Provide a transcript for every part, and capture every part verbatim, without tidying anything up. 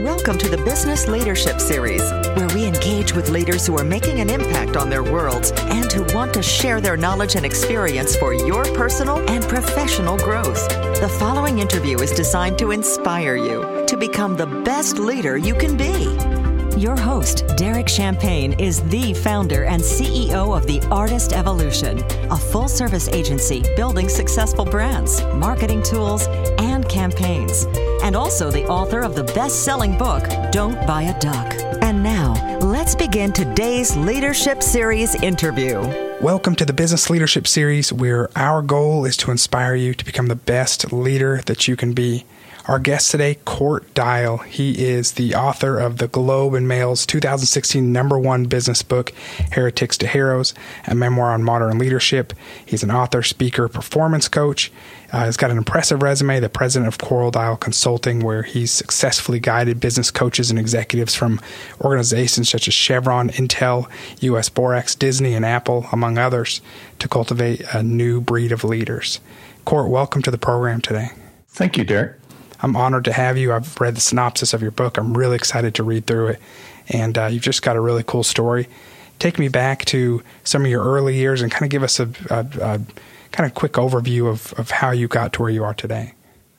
Welcome to the Business Leadership Series, where we engage with leaders who are making an impact on their worlds and who want to share their knowledge and experience for your personal and professional growth. The following interview is designed to inspire you to become the best leader you can be. Your host, Derek Champagne, is the founder and C E O of The Artist Evolution, a full-service agency building successful brands, marketing tools, and campaigns, and also the author of the best-selling book, Don't Buy a Duck. And now, let's begin today's Leadership Series interview. Welcome to the Business Leadership Series, where our goal is to inspire you to become the best leader that you can be. Our guest today, Court Dial. He is the author of the Globe and Mail's two thousand sixteen number one business book, Heretics to Heroes, a memoir on modern leadership. He's an author, speaker, performance coach. Uh, he's got an impressive resume, the president of Court Dial Consulting, where he's successfully guided business coaches and executives from organizations such as Chevron, Intel, U S Borax, Disney, and Apple, among others, to cultivate a new breed of leaders. Court, welcome to the program today. Thank you, Derek. I'm honored to have you. I've read the synopsis of your book. I'm really excited to read through it. And uh, you've just got a really cool story. Take me back to some of your early years and kind of give us a, a, a kind of quick overview of, of how you got to where you are today.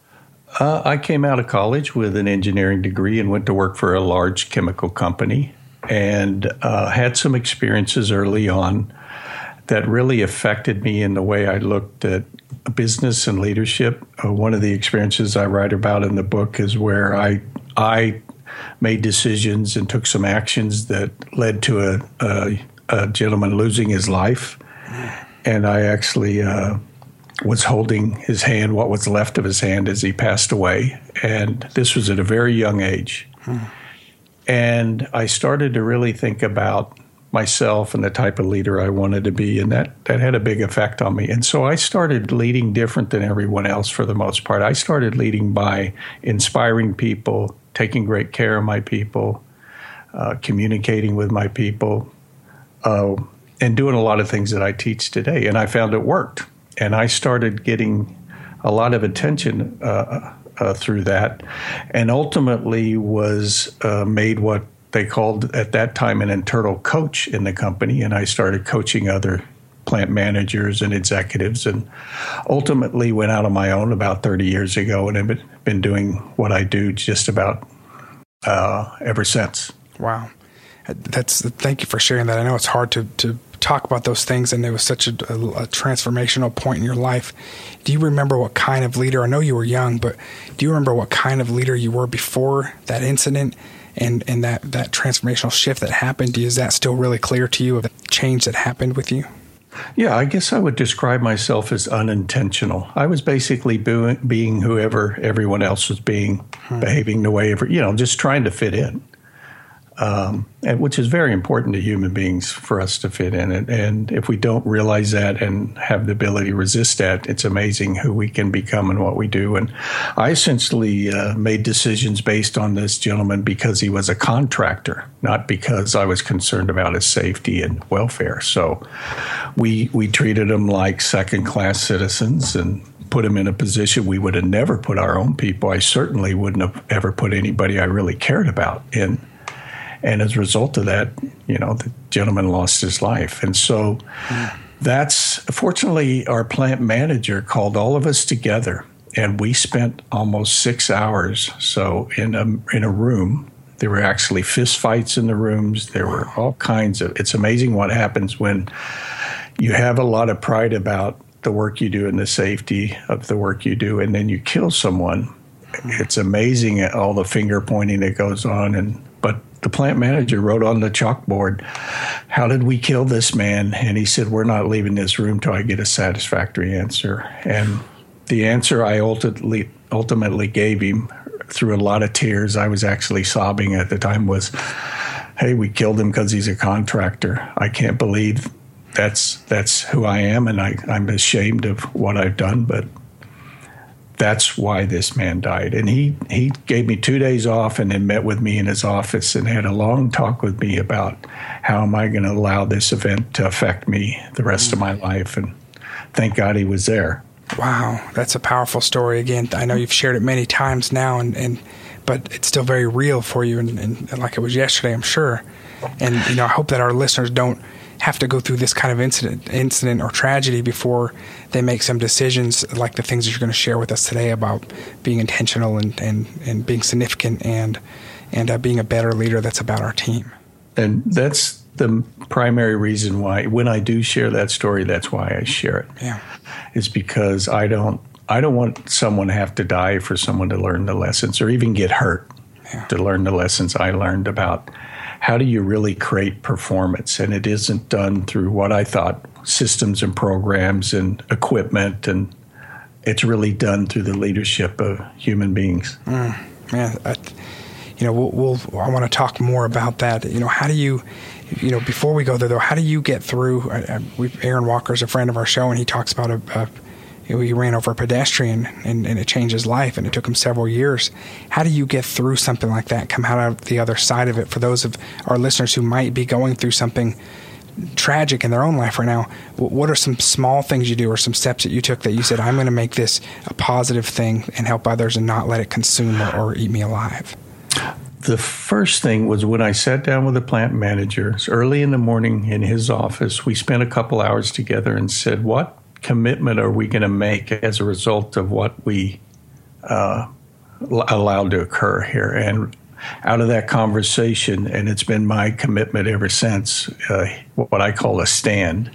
Uh, I came out of college with an engineering degree and went to work for a large chemical company and uh, had some experiences early on that really affected me in the way I looked at business and leadership. Uh, one of the experiences I write about in the book is where I I made decisions and took some actions that led to a, a, a gentleman losing his life. And I actually uh, was holding his hand, what was left of his hand, as he passed away. And this was at a very young age. Hmm. And I started to really think about myself and the type of leader I wanted to be, and that, that had a big effect on me. And so I started leading different than everyone else for the most part. I started leading by inspiring people, taking great care of my people, uh, communicating with my people, uh, and doing a lot of things that I teach today. And I found it worked. And I started getting a lot of attention uh, uh, through that, and ultimately was uh, made what they called at that time an internal coach in the company, and I started coaching other plant managers and executives, and ultimately went out on my own about thirty years ago, and have been doing what I do just about uh, ever since. Wow. That's thank you for sharing that. I know it's hard to, to talk about those things, and it was such a, a, a transformational point in your life. Do you remember what kind of leader? I know you were young, but do you remember what kind of leader you were before that incident? And and that, that transformational shift that happened, is that still really clear to you of the change that happened with you? Yeah, I guess I would describe myself as unintentional. I was basically being, being whoever everyone else was being, hmm. behaving the way, every, you know, just trying to fit in. Um, and which is very important to human beings for us to fit in. And, and if we don't realize that and have the ability to resist that, it's amazing who we can become and what we do. And I essentially uh, made decisions based on this gentleman because he was a contractor, not because I was concerned about his safety and welfare. So we we treated him like second-class citizens and put him in a position we would have never put our own people. I certainly wouldn't have ever put anybody I really cared about in. And as a result of that, you know, the gentleman lost his life. And so mm. that's, fortunately, our plant manager called all of us together, and we spent almost six hours so in a, in a room. There were actually fist fights in the rooms. There were all kinds of, it's amazing what happens when you have a lot of pride about the work you do and the safety of the work you do, and then you kill someone. It's amazing all the finger pointing that goes on. And but the plant manager wrote on the chalkboard, "How did we kill this man?" And he said, "We're not leaving this room till I get a satisfactory answer." And the answer I ultimately ultimately gave him through a lot of tears, I was actually sobbing at the time, was, "Hey, we killed him because he's a contractor. I can't believe that's that's who I am, and I, I'm ashamed of what I've done, but that's why this man died." And he, he gave me two days off and then met with me in his office and had a long talk with me about how am I going to allow this event to affect me the rest of my life. And thank God he was there. Wow, that's a powerful story. Again, I know you've shared it many times now, and, and but it's still very real for you, and, and, and like it was yesterday, I'm sure. And you know, I hope that our listeners don't have to go through this kind of incident, incident or tragedy before they make some decisions like the things that you're going to share with us today about being intentional and and, and being significant and and uh, being a better leader that's about our team. And that's the primary reason why, when I do share that story, that's why I share it. Yeah, is because I don't I don't want someone to have to die for someone to learn the lessons, or even get hurt yeah. to learn the lessons I learned about how do you really create performance. And it isn't done through what I thought systems and programs and equipment, and it's really done through the leadership of human beings. Mm, man, I, you know, we'll, we'll I want to talk more about that. You know, how do you, you know, before we go there though, how do you get through? Uh, we, Aaron Walker's a friend of our show, and he talks about a. a you know, he ran over a pedestrian, and, and it changed his life, and it took him several years. How do you get through something like that, come out of the other side of it? For those of our listeners who might be going through something tragic in their own life right now, what are some small things you do or some steps that you took that you said, I'm going to make this a positive thing and help others and not let it consume or, or eat me alive? The first thing was when I sat down with the plant manager, it's early in the morning in his office. We spent a couple hours together and said, what commitment are we going to make as a result of what we uh, allowed to occur here? And out of that conversation, and it's been my commitment ever since, uh, what I call a stand.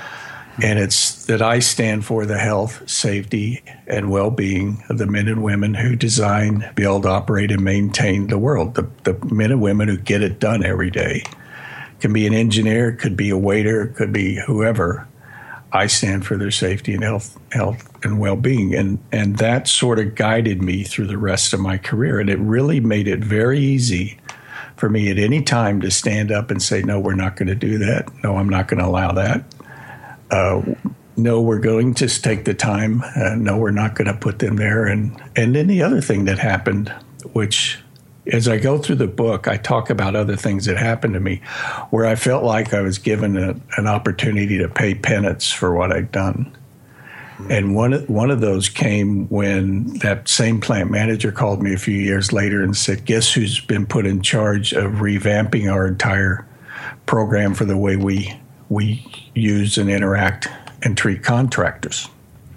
And it's that I stand for the health, safety, and well-being of the men and women who design, build, operate, and maintain the world. The, the men and women who get it done every day. It can be an engineer, it could be a waiter, it could be whoever. I stand for their safety and health, health and well-being, and and that sort of guided me through the rest of my career. And it really made it very easy for me at any time to stand up and say, "No, we're not going to do that. No, I'm not going to allow that. Uh, no, we're going to take the time. Uh, no, we're not going to put them there." And and then the other thing that happened, which as I go through the book, I talk about other things that happened to me where I felt like I was given a, an opportunity to pay penance for what I'd done. Mm-hmm. And one, one of those came when that same plant manager called me a few years later and said, guess who's been put in charge of revamping our entire program for the way we, we use and interact and treat contractors?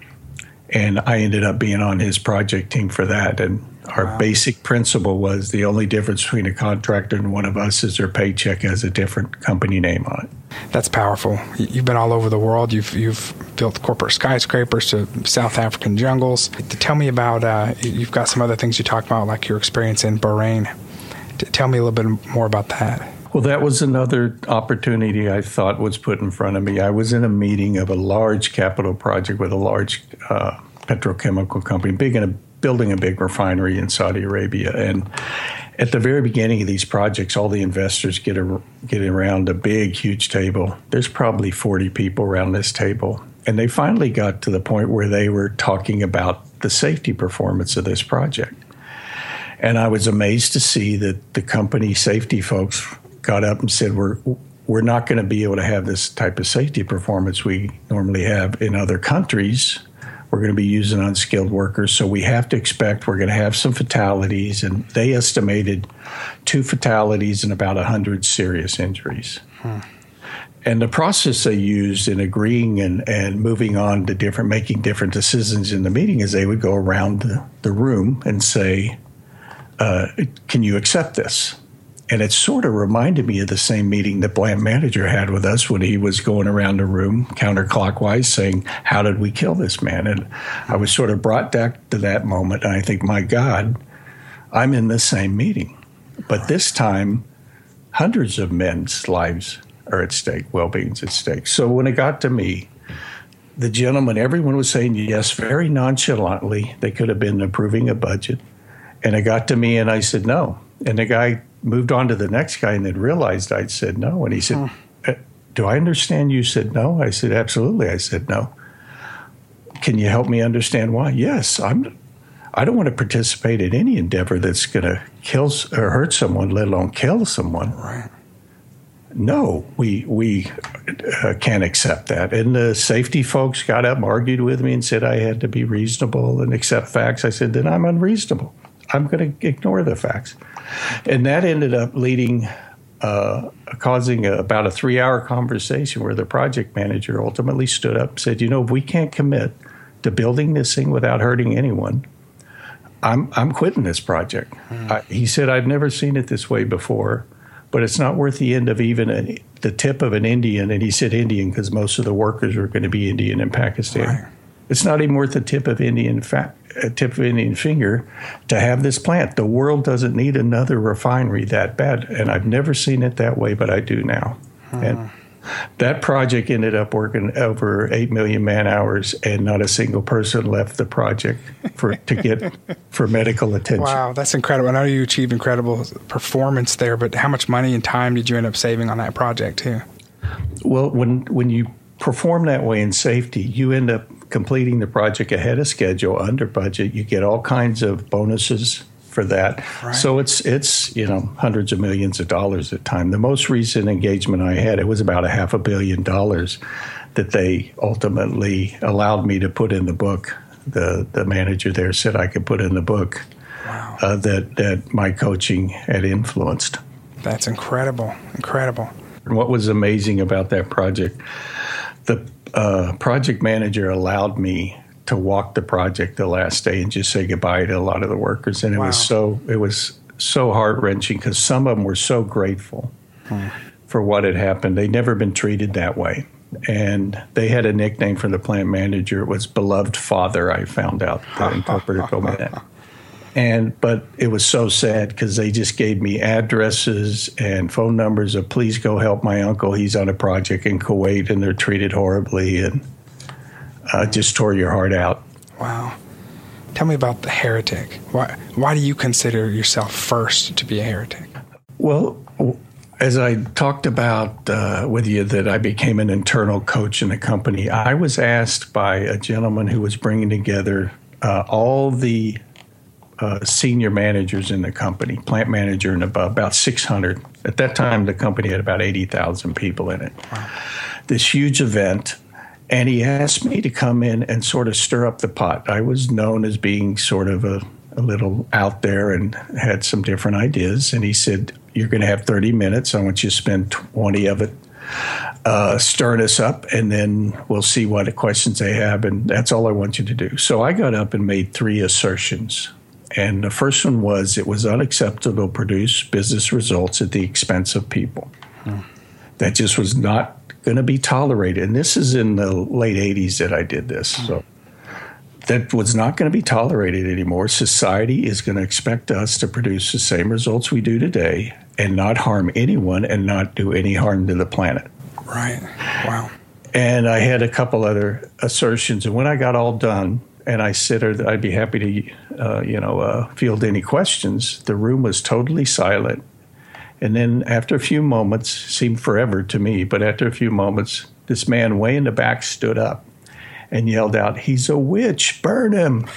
And I ended up being on his project team for that. And our wow. basic principle was the only difference between a contractor and one of us is their paycheck has a different company name on it. That's powerful. You've been all over the world. You've you've built corporate skyscrapers to South African jungles. Tell me about, uh, you've got some other things you talked about, like your experience in Bahrain. Tell me a little bit more about that. Well, that was another opportunity I thought was put in front of me. I was in a meeting of a large capital project with a large uh, petrochemical company, big in a, building a big refinery in Saudi Arabia. And at the very beginning of these projects, all the investors get a, get around a big, huge table. There's probably forty people around this table. And they finally got to the point where they were talking about the safety performance of this project. And I was amazed to see that the company safety folks got up and said, we're we're not going to be able to have this type of safety performance we normally have in other countries. We're going to be using unskilled workers, so we have to expect we're going to have some fatalities. And they estimated two fatalities and about one hundred serious injuries. Hmm. And the process they used in agreeing and, and moving on to different, making different decisions in the meeting is they would go around the, the room and say, uh, can you accept this? And it sort of reminded me of the same meeting the plant manager had with us when he was going around the room counterclockwise saying, how did we kill this man? And I was sort of brought back to that moment. And I think, my God, I'm in the same meeting. But this time, hundreds of men's lives are at stake, well-being's at stake. So when it got to me, the gentleman, everyone was saying yes very nonchalantly. They could have been approving a budget. And it got to me and I said no. And the guy moved on to the next guy and then realized I'd said no. And he said, hmm. do I understand you said no? I said, absolutely. I said no. Can you help me understand why? Yes, I'm, I don't want to participate in any endeavor that's going to kill or hurt someone, let alone kill someone. Right. No, we we uh, can't accept that. And the safety folks got up and argued with me and said I had to be reasonable and accept facts. I said, then I'm unreasonable. I'm going to ignore the facts. And that ended up leading, uh, causing a, about a three-hour conversation where the project manager ultimately stood up and said, you know, if we can't commit to building this thing without hurting anyone, I'm I'm quitting this project. Mm. I, he said, I've never seen it this way before, but it's not worth the end of even a, the tip of an Indian. And he said Indian because most of the workers were going to be Indian in Pakistan. Right. It's not even worth the tip of Indian fa- a tip of Indian finger to have this plant. The world doesn't need another refinery that bad. And I've never seen it that way, but I do now. Mm. And that project ended up working over eight million man hours, and not a single person left the project for to get for medical attention. Wow, that's incredible. I know you achieved incredible performance there, but how much money and time did you end up saving on that project too? Well, when when you perform that way in safety, you end up completing the project ahead of schedule, under budget. You get all kinds of bonuses for that. Right. So it's, it's you know, hundreds of millions of dollars at the time. The most recent engagement I had, it was about a half a billion dollars that they ultimately allowed me to put in the book. The the manager there said I could put in the book. Wow. uh, that, that my coaching had influenced. That's incredible, incredible. And what was amazing about that project, the uh, project manager allowed me to walk the project the last day and just say goodbye to a lot of the workers. And it wow. was so it was so heart-wrenching because some of them were so grateful hmm. for what had happened. They'd never been treated that way. And they had a nickname for the plant manager. It was Beloved Father, I found out. The interpreter told me that. And, but it was so sad because they just gave me addresses and phone numbers of please go help my uncle. He's on a project in Kuwait and they're treated horribly. And Uh, just tore your heart out. Wow. Tell me about the heretic. Why why do you consider yourself first to be a heretic? Well, as I talked about uh, with you that I became an internal coach in the company, I was asked by a gentleman who was bringing together uh, all the uh, senior managers in the company, plant manager and above, about six hundred. At that time, the company had about eighty thousand people in it. Wow. This huge event. And he asked me to come in and sort of stir up the pot. I was known as being sort of a, a little out there and had some different ideas. And he said, you're going to have thirty minutes. I want you to spend twenty of it uh, stirring us up, and then we'll see what questions they have. And that's all I want you to do. So I got up and made three assertions. And the first one was it was unacceptable to produce business results at the expense of people. Hmm. That just was not going to be tolerated. And this is in the late eighties that I did this. So that was not going to be tolerated anymore. Society is going to expect us to produce the same results we do today and not harm anyone and not do any harm to the planet. Right. Wow. And I had a couple other assertions. And when I got all done and I said that I'd be happy to, uh, you know, uh, field any questions, the room was totally silent. And then after a few moments, seemed forever to me, but after a few moments, this man way in the back stood up and yelled out, he's a witch, burn him.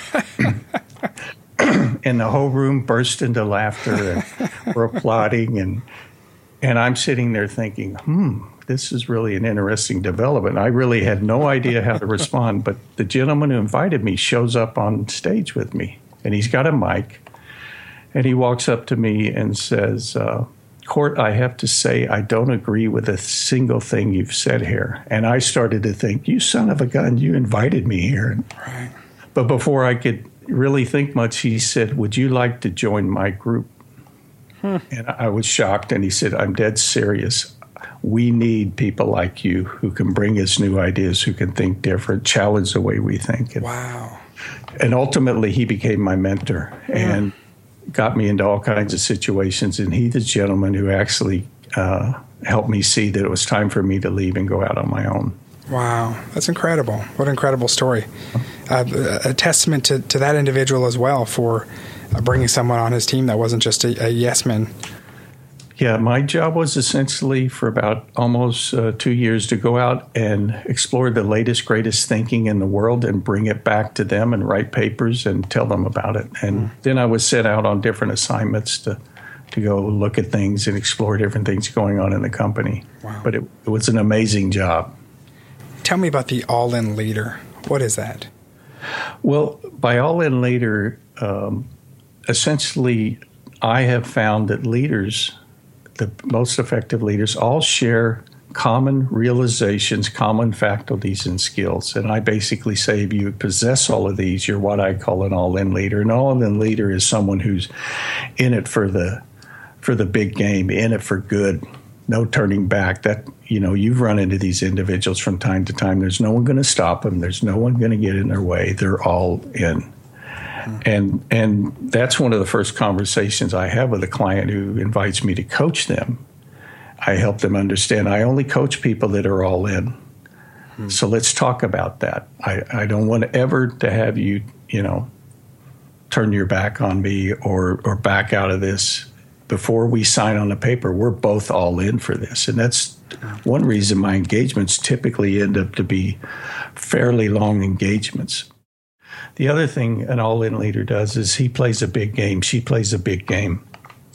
And the whole room burst into laughter and we're applauding. And, and I'm sitting there thinking, hmm, this is really an interesting development. I really had no idea how to respond, but the gentleman who invited me shows up on stage with me, and he's got a mic. And he walks up to me and says, uh, Court, I have to say I don't agree with a single thing you've said here. And I started to think, you son of a gun, you invited me here. Right. But before I could really think much, he said, would you like to join my group? Hmm. And I was shocked. And he said, I'm dead serious. We need people like you who can bring us new ideas, who can think different, challenge the way we think. And, wow. And ultimately, he became my mentor. Hmm. And got me into all kinds of situations, and he's the gentleman who actually uh, helped me see that it was time for me to leave and go out on my own. Wow, that's incredible. What an incredible story. Uh, a testament to, to that individual as well for uh, bringing someone on his team that wasn't just a, a yes man. Yeah, my job was essentially for about almost uh, two years to go out and explore the latest, greatest thinking in the world and bring it back to them and write papers and tell them about it. And mm. then I was sent out on different assignments to, to go look at things and explore different things going on in the company. Wow. But it, it was an amazing job. Tell me about the All-In Leader. What is that? Well, by All-In Leader, um, essentially, I have found that leaders, the most effective leaders, all share common realizations, common faculties and skills. And I basically say if you possess all of these, you're what I call an all-in leader. An all-in leader is someone who's in it for the for the big game, in it for good, no turning back. That, you know, you've run into these individuals from time to time. There's no one going to stop them. There's no one going to get in their way. They're all in. And and that's one of the first conversations I have with a client who invites me to coach them. I help them understand I only coach people that are all in. Hmm. So let's talk about that. I, I don't want ever to have you, you know, turn your back on me or or back out of this. Before we sign on the paper, we're both all in for this. And that's one reason my engagements typically end up to be fairly long engagements. The other thing an all-in leader does is he plays a big game. She plays a big game.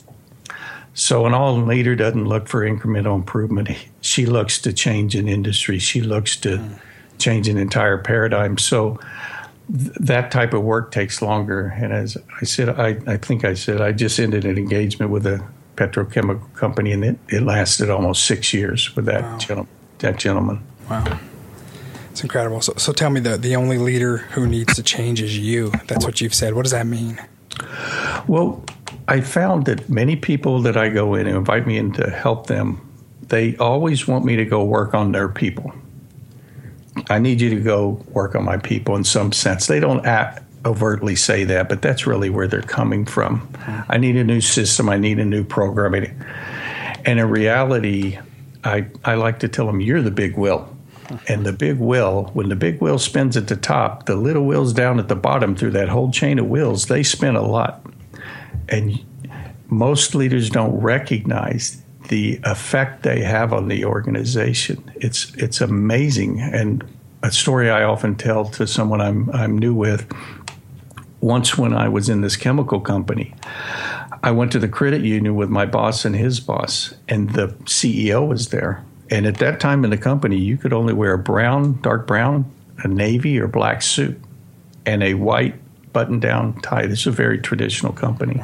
So an all-in leader doesn't look for incremental improvement. She looks to change an industry. She looks to mm. change an entire paradigm. So th- that type of work takes longer. And as I said, I, I think I said, I just ended an engagement with a petrochemical company, and it, it lasted almost six years with that, wow. gentleman, that gentleman. Wow. It's incredible. So, so tell me, the, the only leader who needs to change is you. That's what you've said. What does that mean? Well, I found that many people that I go in and invite me in to help them, they always want me to go work on their people. I need you to go work on my people in some sense. They don't act, overtly say that, but that's really where they're coming from. Mm-hmm. I need a new system. I need a new program. And in reality, I, I like to tell them, you're the big wheel. And the big wheel, when the big wheel spins at the top, the little wheels down at the bottom through that whole chain of wheels, they spin a lot. And most leaders don't recognize the effect they have on the organization. It's it's amazing. And a story I often tell to someone I'm I'm new with, once when I was in this chemical company, I went to the credit union with my boss and his boss, and the C E O was there. And at that time in the company, you could only wear a brown, dark brown, a navy or black suit, and a white button-down tie. This is a very traditional company.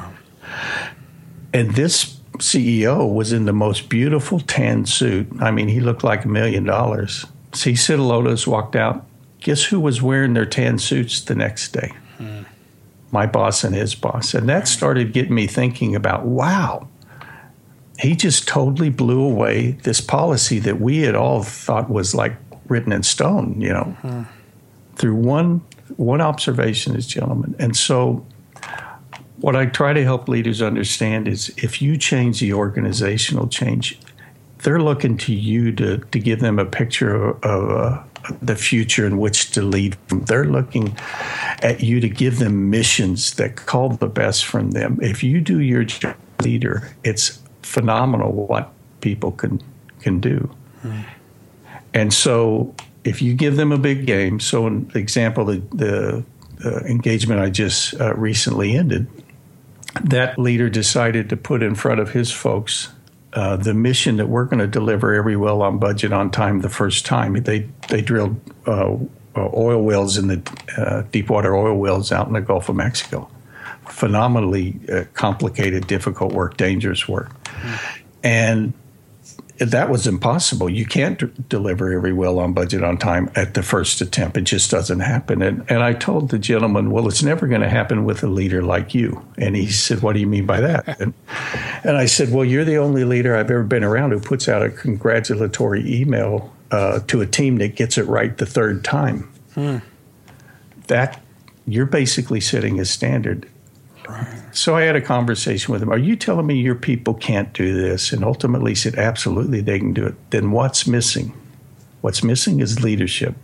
And this C E O was in the most beautiful tan suit. I mean, he looked like a million dollars. So he said hello to us, walked out. Guess who was wearing their tan suits the next day? Hmm. My boss and his boss. And that started getting me thinking about, wow, he just totally blew away this policy that we had all thought was like written in stone, you know, mm-hmm. through one one observation, as gentlemen. And so what I try to help leaders understand is if you change the organizational change, they're looking to you to, to give them a picture of, of uh, the future in which to lead them. They're looking at you to give them missions that call the best from them. If you do your job, leader, it's phenomenal what people can can do. Mm. And so if you give them a big game, so an example, the, the uh, engagement I just uh, recently ended, that leader decided to put in front of his folks uh, the mission that we're going to deliver every well on budget on time the first time. They, they drilled uh, oil wells in the uh, deepwater oil wells out in the Gulf of Mexico. Phenomenally uh, complicated, difficult work, dangerous work. Mm. And that was impossible. You can't d- deliver every well on budget on time at the first attempt. It just doesn't happen. And, and I told the gentleman, well, it's never going to happen with a leader like you. And he said, what do you mean by that? And, and I said, well, you're the only leader I've ever been around who puts out a congratulatory email uh, to a team that gets it right the third time. Hmm. That you're basically setting a standard. Right. So I had a conversation with him. Are you telling me your people can't do this? And ultimately he said, absolutely, they can do it. Then what's missing? What's missing is leadership.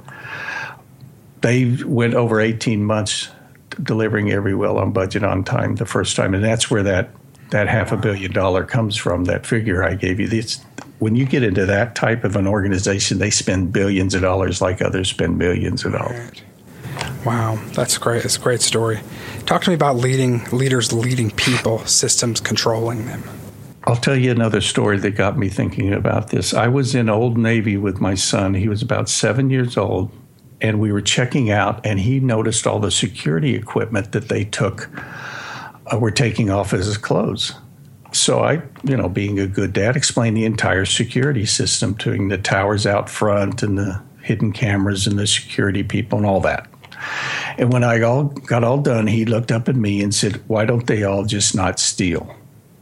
They went over eighteen months delivering every well on budget on time the first time. And that's where that, that half a billion dollar comes from, that figure I gave you. It's, when you get into that type of an organization, they spend billions of dollars like others spend millions of dollars. Right. Wow, that's great. That's a great story. Talk to me about leading leaders leading people, systems controlling them. I'll tell you another story that got me thinking about this. I was in Old Navy with my son. He was about seven years old, and we were checking out, and he noticed all the security equipment that they took uh, were taking off his clothes. So I, you know, being a good dad, explained the entire security system to him, the towers out front and the hidden cameras and the security people and all that. And when I all got all done, he looked up at me and said, "Why don't they all just not steal?"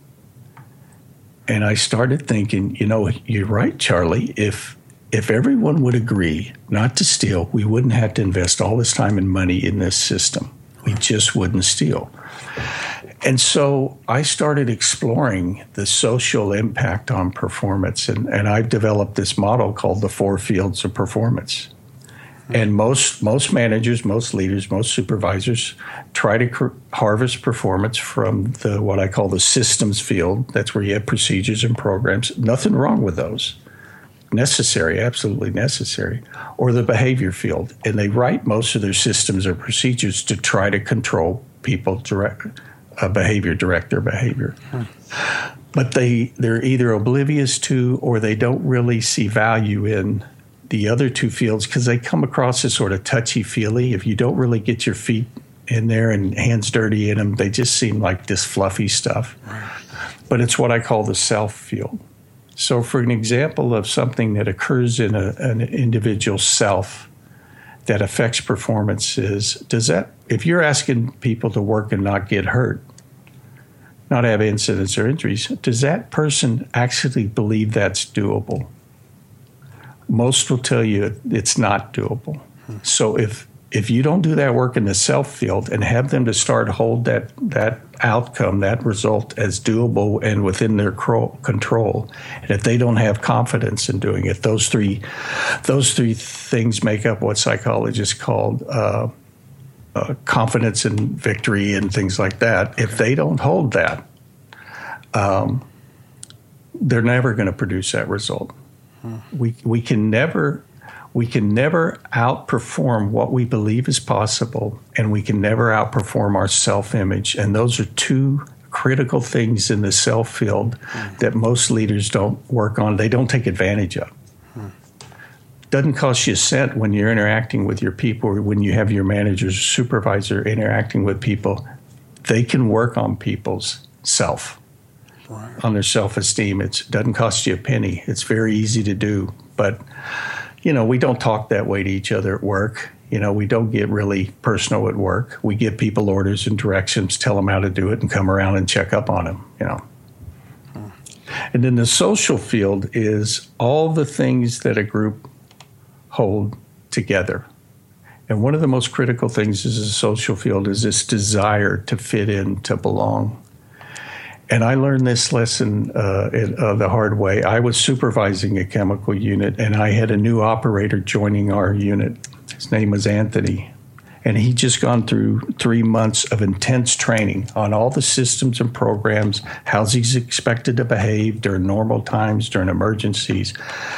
And I started thinking, you know, you're right, Charlie. If if everyone would agree not to steal, we wouldn't have to invest all this time and money in this system. We just wouldn't steal. And so I started exploring the social impact on performance. And, and I've developed this model called the four fields of performance. And most most managers, most leaders, most supervisors try to cr- harvest performance from the what I call the systems field. That's where you have procedures and programs. Nothing wrong with those. Necessary, absolutely necessary. Or the behavior field. And they write most of their systems or procedures to try to control people, direct uh, behavior, direct their behavior. Hmm. But they, they're either oblivious to or they don't really see value in the other two fields because they come across as sort of touchy-feely. If you don't really get your feet in there and hands dirty in them, they just seem like this fluffy stuff. Right. But it's what I call the self field. So for an example of something that occurs in a, an individual self that affects performance is, does that, if you're asking people to work and not get hurt, not have incidents or injuries, does that person actually believe that's doable? Most will tell you it's not doable. Hmm. So if if you don't do that work in the self field and have them to start hold that that outcome, that result as doable and within their cro- control, and if they don't have confidence in doing it, those three those three things make up what psychologists call uh, uh, confidence and victory and things like that. If they don't hold that, um, they're never going to produce that result. We we can never we can never outperform what we believe is possible, and we can never outperform our self-image. And those are two critical things in the self field mm. that most leaders don't work on. They don't take advantage of. Mm. Doesn't cost you a cent when you're interacting with your people or when you have your manager or supervisor interacting with people. They can work on people's self. Right. On their self-esteem. It doesn't cost you a penny. It's very easy to do. But, you know, we don't talk that way to each other at work. You know, we don't get really personal at work. We give people orders and directions, tell them how to do it, and come around and check up on them, you know. Hmm. And then the social field is all the things that a group hold together. And one of the most critical things is the social field is this desire to fit in, to belong. And I learned this lesson uh, it, uh, the hard way. I was supervising a chemical unit, and I had a new operator joining our unit. His name was Anthony. And he'd just gone through three months of intense training on all the systems and programs, how he's expected to behave during normal times, during emergencies.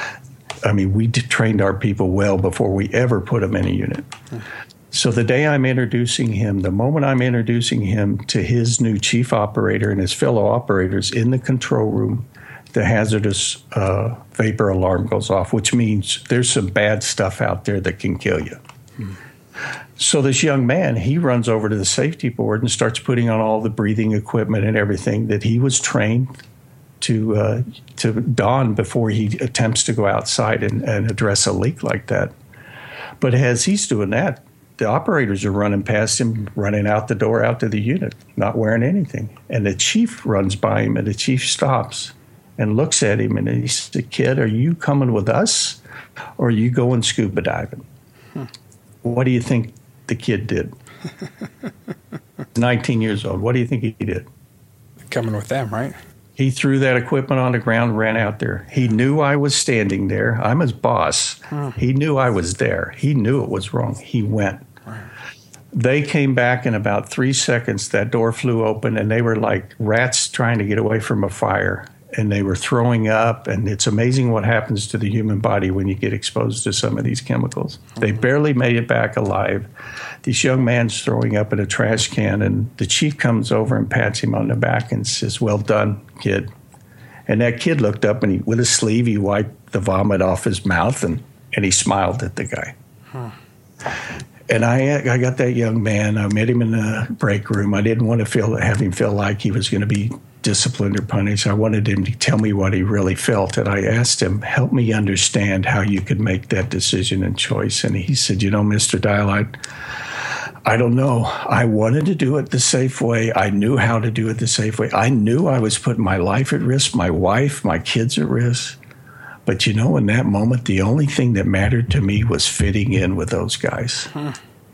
I mean, we did, trained our people well before we ever put them in a unit. So the day I'm introducing him, the moment I'm introducing him to his new chief operator and his fellow operators in the control room, the hazardous uh, vapor alarm goes off, which means there's some bad stuff out there that can kill you. Hmm. So this young man, he runs over to the safety board and starts putting on all the breathing equipment and everything that he was trained to uh, to don before he attempts to go outside and, and address a leak like that. But as he's doing that, the operators are running past him, running out the door, out to the unit, not wearing anything. And the chief runs by him, and the chief stops and looks at him, and he says, "Kid, are you coming with us, or are you going scuba diving?" Hmm. What do you think the kid did? nineteen years old. What do you think he did? Coming with them, right? He threw that equipment on the ground, ran out there. He knew I was standing there. I'm his boss. Hmm. He knew I was there. He knew it was wrong. He went. Right. They came back in about three seconds. That door flew open, and they were like rats trying to get away from a fire. And they were throwing up, and it's amazing what happens to the human body when you get exposed to some of these chemicals. Mm-hmm. They barely made it back alive. This young man's throwing up in a trash can, and the chief comes over and pats him on the back and says, "Well done, kid." And that kid looked up, and he, with his sleeve, he wiped the vomit off his mouth, and, and he smiled at the guy. Huh. And I I got that young man. I met him in the break room. I didn't want to feel have him feel like he was going to be disciplined or punished. I wanted him to tell me what he really felt. And I asked him, help me understand how you could make that decision and choice. And he said, you know, Mister Dial, I, I don't know. I wanted to do it the safe way. I knew how to do it the safe way. I knew I was putting my life at risk, my wife, my kids at risk. But, you know, in that moment, the only thing that mattered to me was fitting in with those guys. Hmm.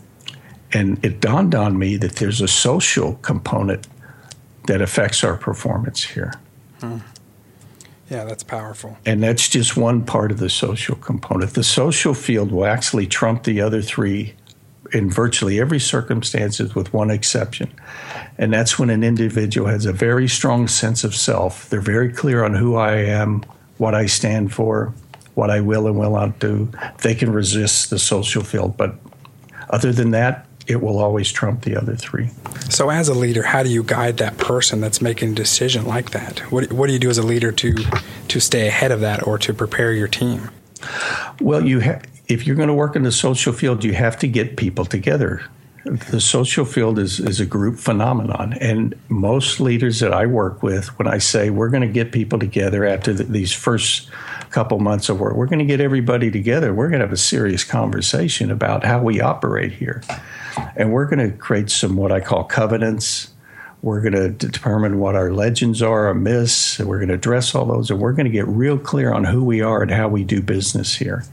And it dawned on me that there's a social component that affects our performance here. Hmm. Yeah, that's powerful. And that's just one part of the social component. The social field will actually trump the other three in virtually every circumstance with one exception. And that's when an individual has a very strong sense of self. They're very clear on who I am, what I stand for, what I will and will not do. They can resist the social field. But other than that, it will always trump the other three. So as a leader, how do you guide that person that's making a decision like that? What, what do you do as a leader to to stay ahead of that or to prepare your team? Well, you ha- if you're going to work in the social field, you have to get people together. The social field is, is a group phenomenon. And most leaders that I work with, when I say we're going to get people together after the, these first couple months of work, we're going to get everybody together. We're going to have a serious conversation about how we operate here. And we're going to create some what I call covenants. We're going to determine what our legends are, our myths. And we're going to address all those. And we're going to get real clear on who we are and how we do business here.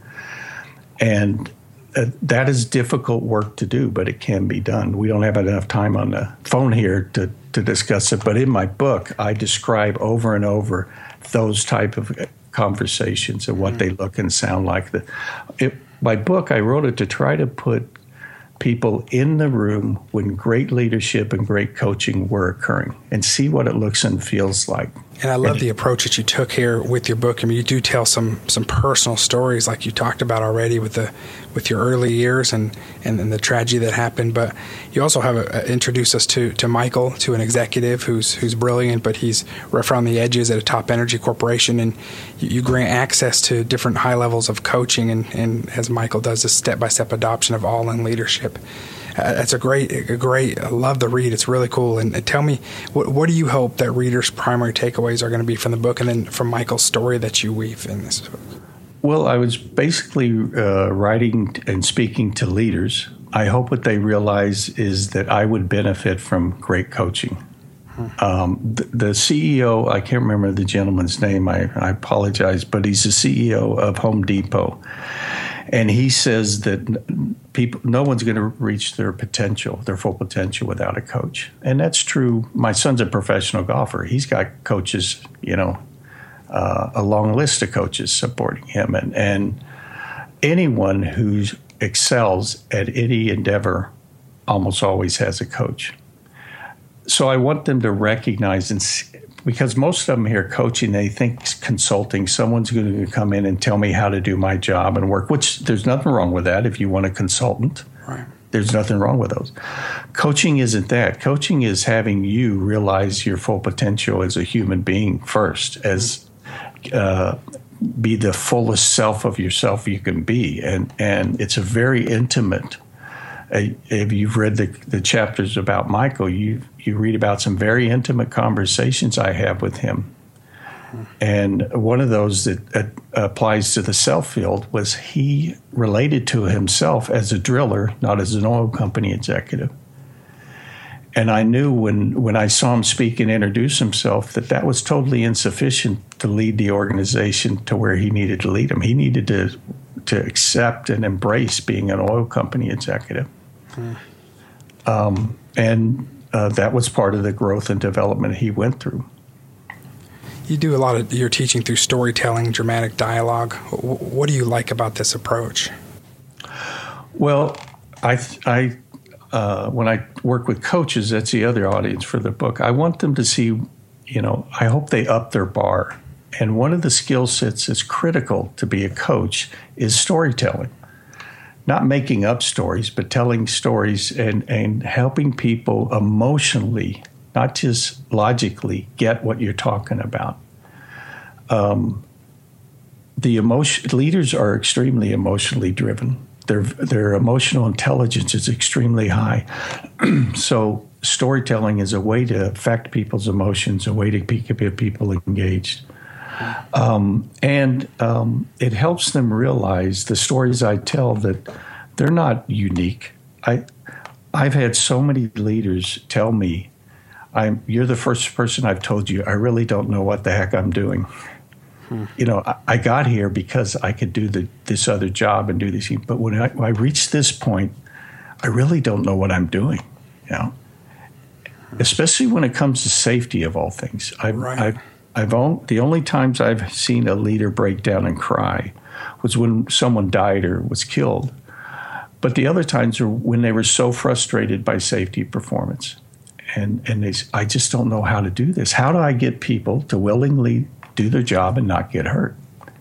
And uh, that is difficult work to do, but it can be done. We don't have enough time on the phone here to, to discuss it. But in my book, I describe over and over those type of conversations and what mm-hmm. they look and sound like. The, it, my book, I wrote it to try to put people in the room when great leadership and great coaching were occurring and see what it looks and feels like. And I love and, the approach that you took here with your book. I mean, you do tell some some personal stories like you talked about already with the with your early years and, and, and the tragedy that happened. But you also have a, introduced us to, to Michael, to an executive who's who's brilliant, but he's rough around the edges at a top energy corporation. And you, you grant access to different high levels of coaching. And, and as Michael does, this step-by-step adoption of all-in leadership. Uh, that's a great, a great, I love the read. It's really cool. And, and tell me, what, what do you hope that readers' primary takeaways are going to be from the book and then from Michael's story that you weave in this book? Well, I was basically uh, writing and speaking to leaders. I hope what they realize is that I would benefit from great coaching. Hmm. Um, the, the C E O, I can't remember the gentleman's name, I, I apologize, but he's the C E O of Home Depot. And he says that people, no one's going to reach their potential, their full potential without a coach. And that's true. My son's a professional golfer. He's got coaches, you know, uh, a long list of coaches supporting him. And, and anyone who excels at any endeavor almost always has a coach. So I want them to recognize, and because most of them hear coaching, they think consulting, someone's going to come in and tell me how to do my job and work, which there's nothing wrong with that if you want a consultant. Right. There's nothing wrong with those. Coaching isn't that. Coaching is having you realize your full potential as a human being first, as uh, be the fullest self of yourself you can be. And, and it's a very intimate. Uh, if you've read the, the chapters about Michael, you you read about some very intimate conversations I have with him. And one of those that uh, applies to the self field was he related to himself as a driller, not as an oil company executive. And I knew when, when I saw him speak and introduce himself that that was totally insufficient to lead the organization to where he needed to lead them. He needed to to accept and embrace being an oil company executive. Hmm. Um, and uh, that was part of the growth and development he went through. You do a lot of your teaching through storytelling, dramatic dialogue. What do you like about this approach? Well, I, I uh, when I work with coaches, that's the other audience for the book. I want them to see, you know, I hope they up their bar. And one of the skill sets that's critical to be a coach is storytelling. Not making up stories, but telling stories and, and helping people emotionally, not just logically, get what you're talking about. Um, the emotion leaders are extremely emotionally driven. their their emotional intelligence is extremely high. So storytelling is a way to affect people's emotions, a way to get people engaged. Um, and um, it helps them realize the stories I tell that they're not unique. I, I've had so many leaders tell me, I'm, you're the first person I've told you, I really don't know what the heck I'm doing. Hmm. You know, I, I got here because I could do the, this other job and do these things. But when I, when I reach this point, I really don't know what I'm doing, you know, especially when it comes to safety of all things. I've, right. I've, I've only, the only times I've seen a leader break down and cry was when someone died or was killed. But the other times were when they were so frustrated by safety performance. And, and they, I just don't know how to do this. How do I get people to willingly do their job and not get hurt?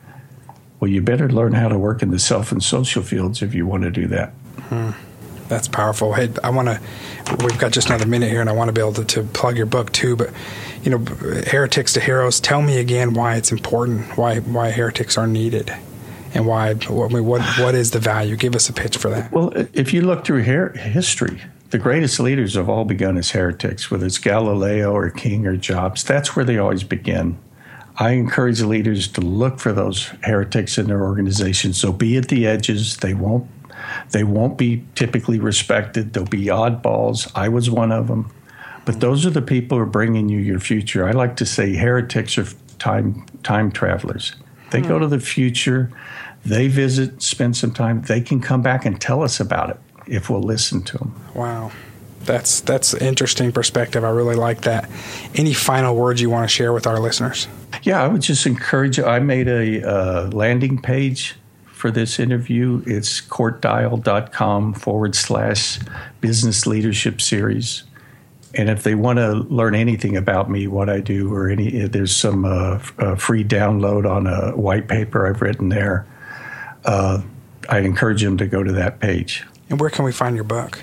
Well, you better learn how to work in the self and social fields if you want to do that. Hmm. That's powerful. Hey, I want to, we've got just another minute here, and I want to be able to, to plug your book too. But, you know, Heretics to Heroes, tell me again why it's important, why why heretics are needed, and why, what what, what is the value? Give us a pitch for that. Well, if you look through her- history, the greatest leaders have all begun as heretics, whether it's Galileo or King or Jobs. That's where they always begin. I encourage leaders to look for those heretics in their organizations. They'll be at the edges. They won't They won't be typically respected. They'll be oddballs. I was one of them. But those are the people who are bringing you your future. I like to say heretics are time time travelers. They mm. go to the future. They visit, spend some time. They can come back and tell us about it if we'll listen to them. Wow. That's, that's an interesting perspective. I really like that. Any final words you want to share with our listeners? Yeah, I would just encourage you. I made a uh, landing page for this interview. It's courtdial.com forward slash business leadership series. And if they want to learn anything about me, what I do, or any, there's some uh, uh, free download on a white paper I've written there. Uh, I encourage them to go to that page. And where can we find your book?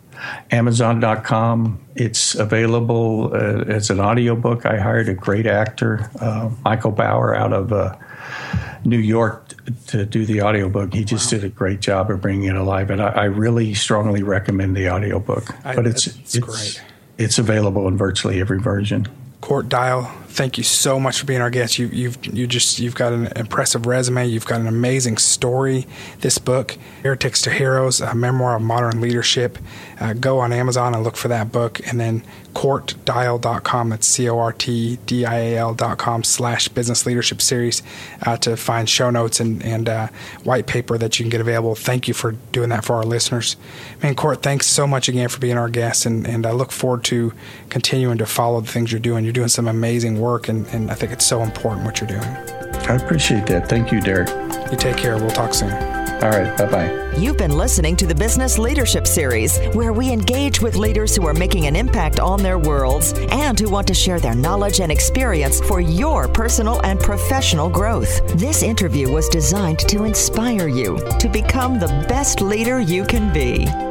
Amazon dot com. It's available uh, as an audiobook. I hired a great actor, uh, Michael Bauer, out of uh, New York to do the audiobook. He just wow. did a great job of bringing it alive, and I, I really strongly recommend the audiobook. I, but it's it's, it's great. It's available in virtually every version. Court Dial, thank you so much for being our guest. You, you've you just you've got an impressive resume. You've got an amazing story. This book, Heretics to Heroes, a memoir of modern leadership. Uh, go on Amazon and look for that book, and then court dial dot com. That's C O R T D I A L dot com slash business leadership series uh, to find show notes and and uh, white paper that you can get available. Thank you for doing that for our listeners. Man, Court, thanks so much again for being our guest, and and I look forward to continuing to follow the things you're doing. You're doing some amazing work, and, and I think it's so important what you're doing. I appreciate that. Thank you, Derek. You take care. We'll talk soon. All right. Bye-bye. You've been listening to the Business Leadership Series, where we engage with leaders who are making an impact on their worlds and who want to share their knowledge and experience for your personal and professional growth. This interview was designed to inspire you to become the best leader you can be.